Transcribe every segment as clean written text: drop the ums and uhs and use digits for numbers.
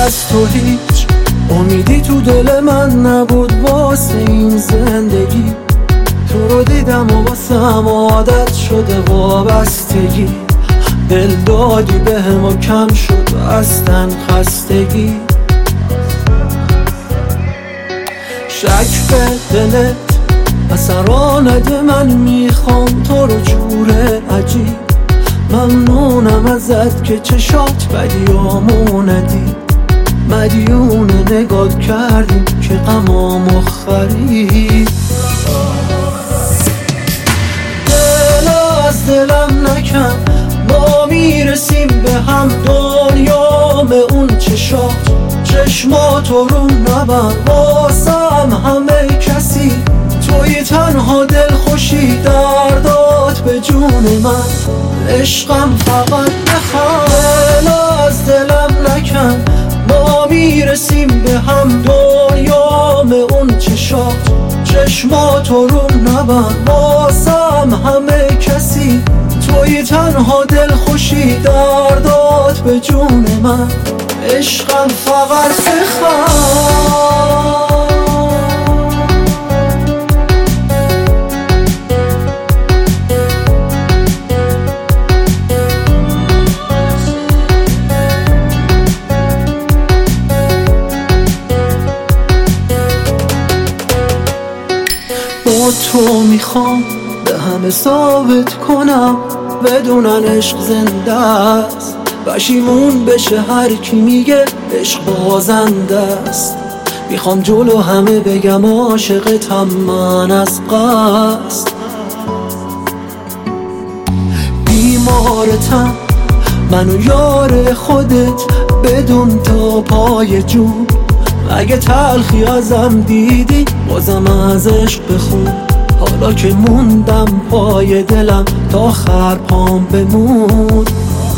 از تو هیچ امیدی تو دل من نبود واسه این زندگی. تو رو دیدم و واسم عادت شده وابستگی. دل دادی بهم و کم شد از تن خستگی. شک به دلت اثرا نده، من میخوام تو رو جور عجیب. ممنونم ازت که چشات بدیامو ندید. مدیون نگات کردیم که غمامو خرید. دل از دلم نکن، ما میرسیم به هم. دنیام اون چشماتو رو نبند واسم همه کسی. توی تنها دل خوشی دردات به جون من. عشقم فقط بخواه، دل از دلم نکن، ما میرسیم به هم. دنیام اون چشماتو رو نبند واسم همه کسی. توی تنها دل خوشی دردات به جون من. عشقم فقط بخواه. با تو میخوام به همه ثابت کنم، بدونن عشق زنده است. پشیمون بشه هر کی میگه عشق بازنده است. میخوام جلو همه بگم عاشقتم من از قصد. بیمارتم من و یار خودت بدون تا پای جون. اگه تلخی ازم دیدی بازم از عشق بخون. حالا که موندم پای دلم تا آخر پام بمون.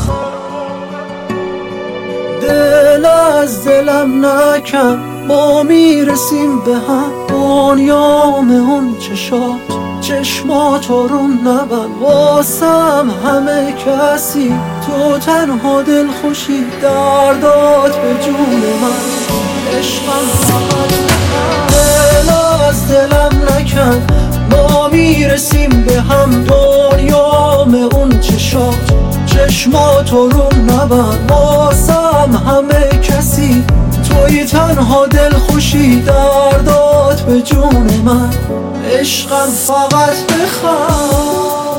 دل از دلم نکن، ما میرسیم به هم. دنیام اون چشماتو رو نبند واسم همه کسی. تو تنها دل خوشی دردات به جون من. عشقم فقط دل از دلم نکن، ما میرسیم به هم. دنیام اون چشماتو رو نبند واسم همه کسی. توی تنها دل خوشی دردات به جون من. عشقم فقط بخواه.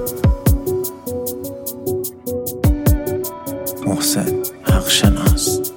محسن حق شناس.